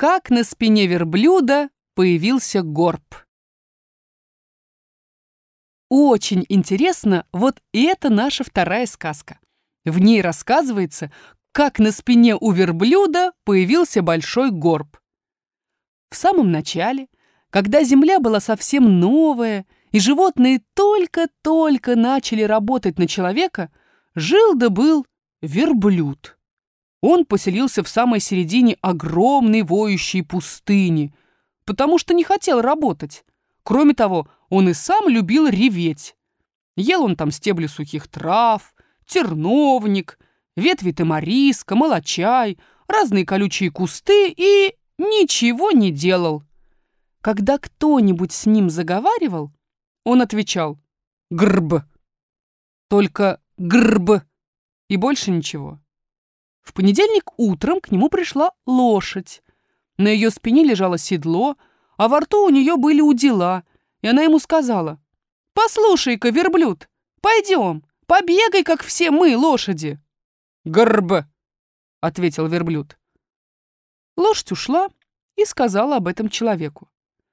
Как на спине верблюда появился горб. Очень интересно, вот это наша вторая сказка. В ней рассказывается, как на спине у верблюда появился большой горб. В самом начале, когда земля была совсем новая, и животные только-только начали работать на человека, жил да был верблюд. Он поселился в самой середине огромной воющей пустыни, потому что не хотел работать. Кроме того, он и сам любил реветь. Ел он там стебли сухих трав, терновник, ветви тамариска, молочай, разные колючие кусты и ничего не делал. Когда кто-нибудь с ним заговаривал, он отвечал «грб», только «грб» и больше ничего. В понедельник утром к нему пришла лошадь. На ее спине лежало седло, а во рту у нее были удила, и она ему сказала: «Послушай-ка, верблюд, пойдем, побегай, как все мы, лошади». «Грб», — ответил верблюд. Лошадь ушла и сказала об этом человеку.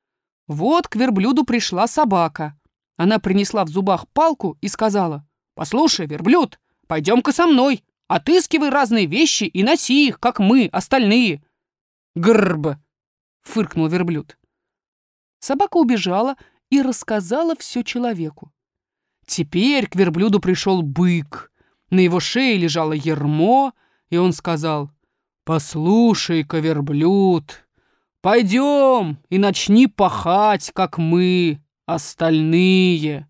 Вот к верблюду пришла собака. Она принесла в зубах палку и сказала: «Послушай, верблюд, пойдем-ка со мной, отыскивай разные вещи и носи их, как мы, остальные». «Грб», — фыркнул верблюд. Собака убежала и рассказала все человеку. Теперь к верблюду пришел бык. На его шее лежало ярмо, и он сказал: «Послушай-ка, верблюд, пойдем и начни пахать, как мы, остальные».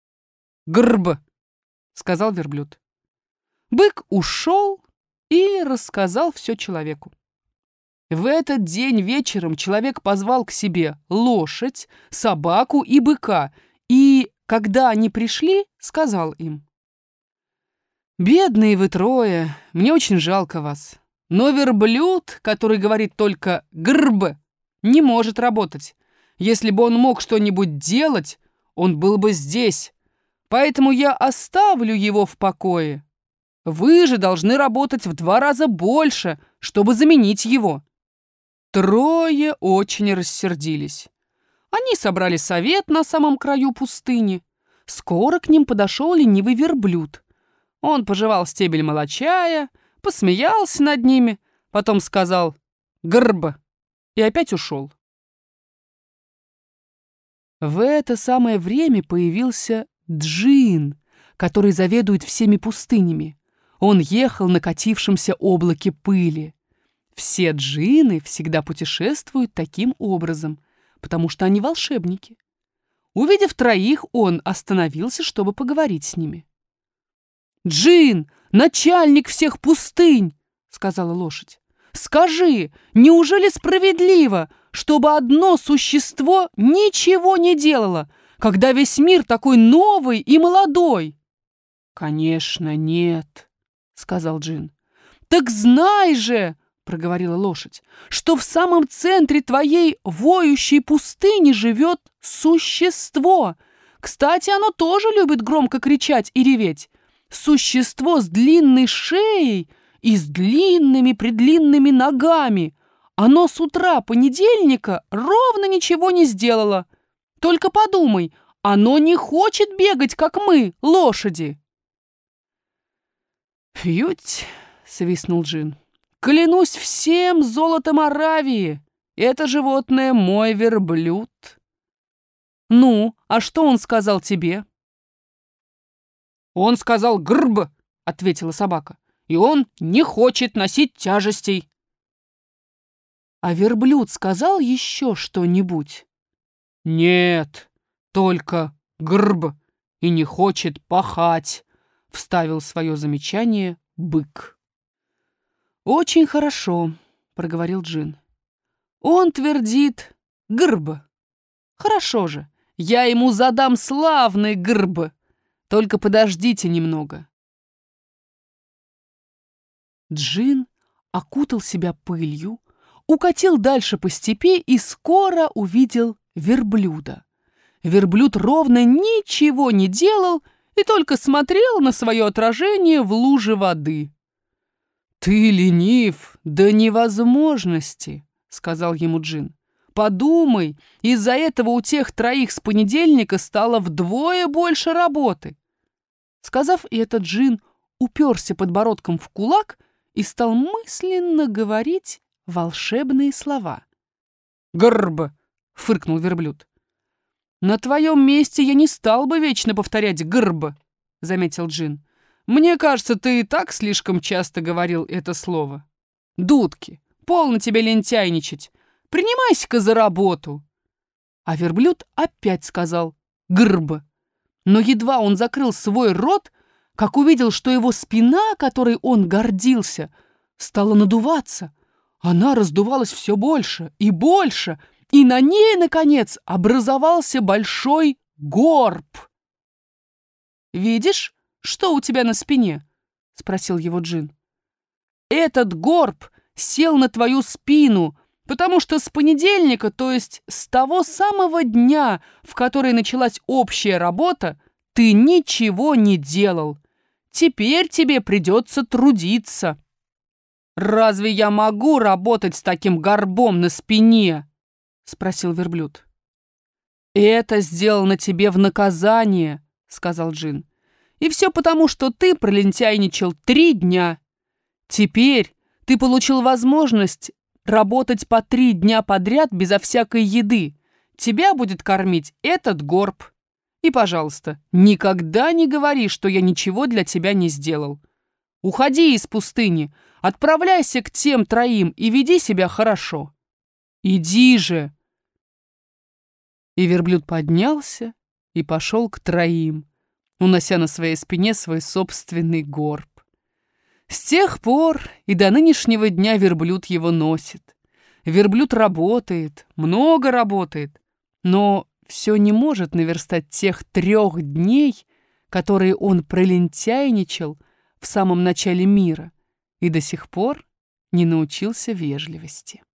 «Грб», — сказал верблюд. Бык ушел и рассказал все человеку. В этот день вечером человек позвал к себе лошадь, собаку и быка, и, когда они пришли, сказал им: «Бедные вы трое, мне очень жалко вас. Но верблюд, который говорит только «грб», не может работать. Если бы он мог что-нибудь делать, он был бы здесь. Поэтому я оставлю его в покое. Вы же должны работать в 2 раза больше, чтобы заменить его». Трое очень рассердились. Они собрали совет на самом краю пустыни. Скоро к ним подошел ленивый верблюд. Он пожевал стебель молочая, посмеялся над ними, потом сказал «грб» и опять ушел. В это самое время появился Джин, который заведует всеми пустынями. Он ехал на катившемся облаке пыли. Все джинны всегда путешествуют таким образом, потому что они волшебники. Увидев троих, он остановился, чтобы поговорить с ними. «Джин, начальник всех пустынь!» — сказала лошадь. «Скажи, неужели справедливо, чтобы одно существо ничего не делало, когда весь мир такой новый и молодой?» «Конечно, нет», — сказал Джин. «Так знай же, — проговорила лошадь, — что в самом центре твоей воющей пустыни живет существо. Кстати, оно тоже любит громко кричать и реветь. Существо с длинной шеей и с длинными-предлинными ногами. Оно с утра понедельника ровно ничего не сделало. Только подумай, оно не хочет бегать, как мы, лошади». «Фьють!» — свистнул Джин. «Клянусь всем золотом Аравии, это животное мой верблюд». «Ну, а что он сказал тебе?» «Он сказал «грб», — ответила собака, «и он не хочет носить тяжестей». «А верблюд сказал еще что-нибудь?» «Нет, только «грб» и не хочет пахать», — вставил свое замечание бык. «Очень хорошо», — проговорил Джин. «Он твердит «грб». Хорошо же, я ему задам славный грб. Только подождите немного». Джин окутал себя пылью, укатил дальше по степи и скоро увидел верблюда. Верблюд ровно ничего не делал и только смотрел на свое отражение в луже воды. «Ты ленив до невозможности», сказал ему Джин. «Подумай, из-за этого у тех троих с понедельника стало вдвое больше работы». Сказав это, Джин уперся подбородком в кулак и стал мысленно говорить волшебные слова. «Грб!» — фыркнул верблюд. «На твоем месте я не стал бы вечно повторять «грб», — заметил Джин. «Мне кажется, ты и так слишком часто говорил это слово. Дудки, полно тебе лентяйничать. Принимайся-ка за работу». А верблюд опять сказал «грб». Но едва он закрыл свой рот, как увидел, что его спина, которой он гордился, стала надуваться. Она раздувалась все больше и больше, и на ней, наконец, образовался большой горб. «Видишь, что у тебя на спине?» — спросил его Джин. «Этот горб сел на твою спину, потому что с понедельника, то есть с того самого дня, в который началась общая работа, ты ничего не делал. Теперь тебе придется трудиться». «Разве я могу работать с таким горбом на спине?» — спросил верблюд. «Это сделано тебе в наказание», — сказал Джин. «И все потому, что ты пролентяйничал 3 дня. Теперь ты получил возможность работать по 3 дня подряд безо всякой еды. Тебя будет кормить этот горб. И, пожалуйста, никогда не говори, что я ничего для тебя не сделал. Уходи из пустыни, отправляйся к тем троим и веди себя хорошо. Иди же!» И верблюд поднялся и пошел к троим, унося на своей спине свой собственный горб. С тех пор и до нынешнего дня верблюд его носит. Верблюд работает, много работает, но все не может наверстать тех 3 дней, которые он пролентяйничал в самом начале мира и до сих пор не научился вежливости.